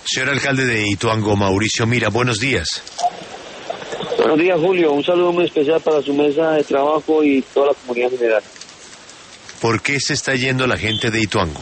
Señor alcalde de Ituango, Mauricio Mira, buenos días. Buenos días, Julio. Un saludo muy especial para su mesa de trabajo y toda la comunidad general. ¿Por qué se está yendo la gente de Ituango?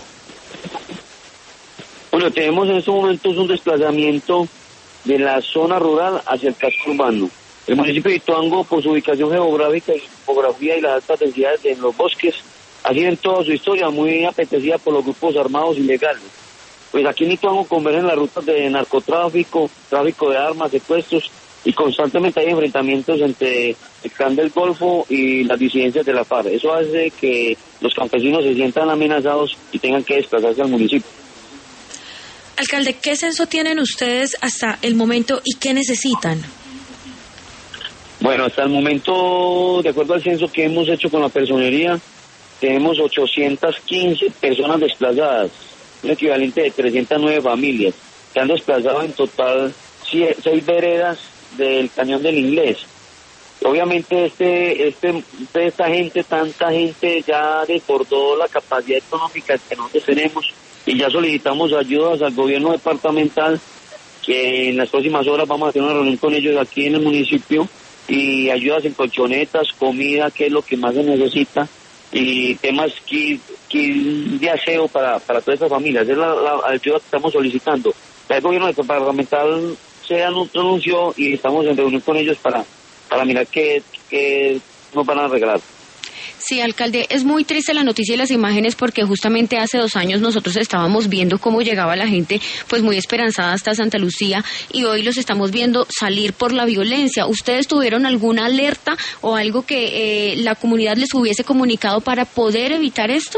Bueno, tenemos en estos momentos un desplazamiento de la zona rural hacia el casco urbano. El municipio de Ituango, por su ubicación geográfica y topografía y las altas densidades en los bosques, ha sido en toda su historia muy apetecida por los grupos armados ilegales. Pues aquí en Ituango convergen las rutas de narcotráfico, tráfico de armas, secuestros, y constantemente hay enfrentamientos entre el Clan del Golfo y las disidencias de la FARC. Eso hace que los campesinos se sientan amenazados y tengan que desplazarse al municipio. Alcalde, ¿qué censo tienen ustedes hasta el momento y qué necesitan? Bueno, hasta el momento, de acuerdo al censo que hemos hecho con la personería, tenemos 815 personas desplazadas, un equivalente de 309 familias, que han desplazado en total 6 veredas del Cañón del Inglés. Obviamente esta gente, tanta gente ya desbordó la capacidad económica que nosotros tenemos y ya solicitamos ayudas al gobierno departamental, que en las próximas horas vamos a hacer una reunión con ellos aquí en el municipio, y ayudas en colchonetas, comida, que es lo que más se necesita, y temas de aseo para todas estas familias. Es la ayuda que estamos solicitando. El gobierno departamental se anunció y estamos en reunión con ellos para mirar qué nos van a regalar. Sí, alcalde, es muy triste la noticia y las imágenes porque justamente hace 2 años nosotros estábamos viendo cómo llegaba la gente pues muy esperanzada hasta Santa Lucía y hoy los estamos viendo salir por la violencia. ¿Ustedes tuvieron alguna alerta o algo que la comunidad les hubiese comunicado para poder evitar esto?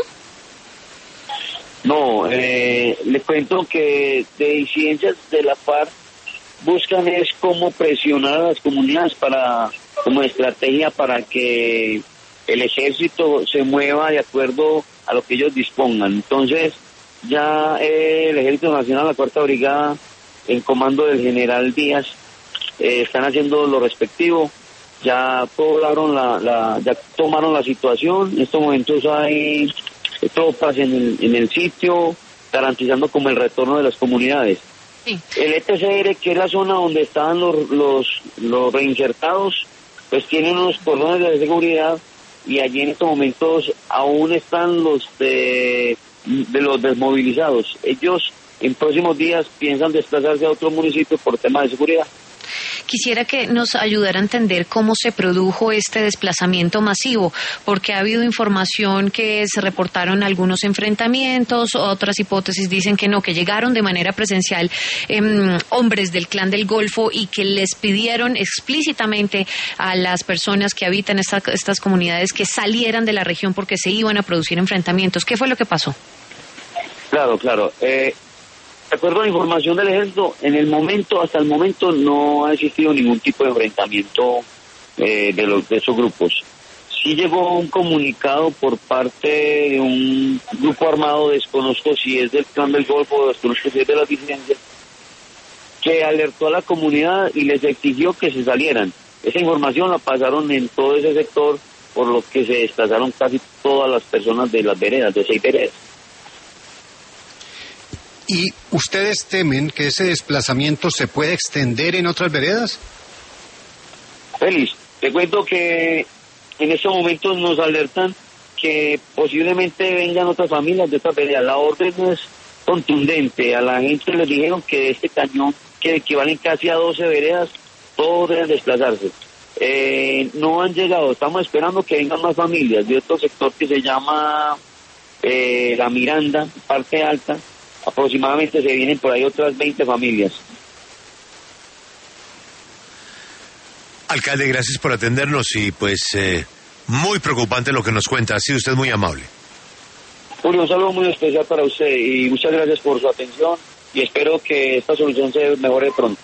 No, le cuento que de disidencias de la FARC buscan es cómo presionar a las comunidades como estrategia para que el ejército se mueva de acuerdo a lo que ellos dispongan. Entonces, ya el Ejército Nacional, la Cuarta Brigada, en comando del general Díaz, están haciendo lo respectivo. Ya poblaron ya tomaron la situación. En estos momentos hay tropas en el sitio, garantizando como el retorno de las comunidades. Sí. El ETCR, que es la zona donde estaban los reinsertados, pues tienen unos cordones de seguridad, y allí en estos momentos aún están los de los desmovilizados. Ellos en próximos días piensan desplazarse a otro municipio por temas de seguridad. Quisiera que nos ayudara a entender cómo se produjo este desplazamiento masivo, porque ha habido información que se reportaron algunos enfrentamientos, otras hipótesis dicen que no, que llegaron de manera presencial hombres del Clan del Golfo y que les pidieron explícitamente a las personas que habitan estas comunidades que salieran de la región porque se iban a producir enfrentamientos. ¿Qué fue lo que pasó? Claro. De acuerdo a la información del ejército, hasta el momento no ha existido ningún tipo de enfrentamiento de esos grupos. Sí llegó un comunicado por parte de un grupo armado, desconozco si es del Clan del Golfo, desconozco si es de las disidencias, que alertó a la comunidad y les exigió que se salieran. Esa información la pasaron en todo ese sector, por lo que se desplazaron casi todas las personas de las veredas, de 6 veredas. ¿Y ustedes temen que ese desplazamiento se pueda extender en otras veredas? Félix, te cuento que en estos momentos nos alertan que posiblemente vengan otras familias de otras veredas. La orden es contundente. A la gente les dijeron que de este cañón, que equivalen casi a 12 veredas, todos deben desplazarse. No han llegado, estamos esperando que vengan más familias de otro sector que se llama La Miranda, parte alta. Aproximadamente se vienen por ahí otras 20 familias. Alcalde, gracias por atendernos y pues muy preocupante lo que nos cuenta. Ha sido usted muy amable. Julio, un saludo muy especial para usted y muchas gracias por su atención y espero que esta solución se mejore pronto.